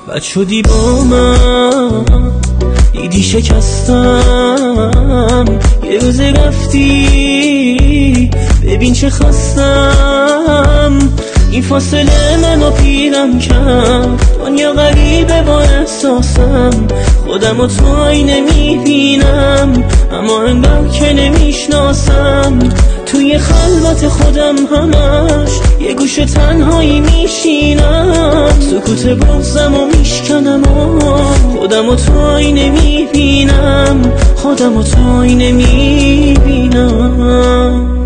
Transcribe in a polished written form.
بد شدی با من، دیدی شکستم، یه روز رفتی ببین چه خستم. این فاصله منو پیرم کرد، دنیا غریبه با احساسم. خودم و تو آینه میبینم، اما انگار که نمیشناسم. توی خلوت خودم همش یه گوشه تنهایی میشینم. سکوت بغضم و میشکنم و خودم و تو آینه میبینم. خودم و تو آینه میبینم.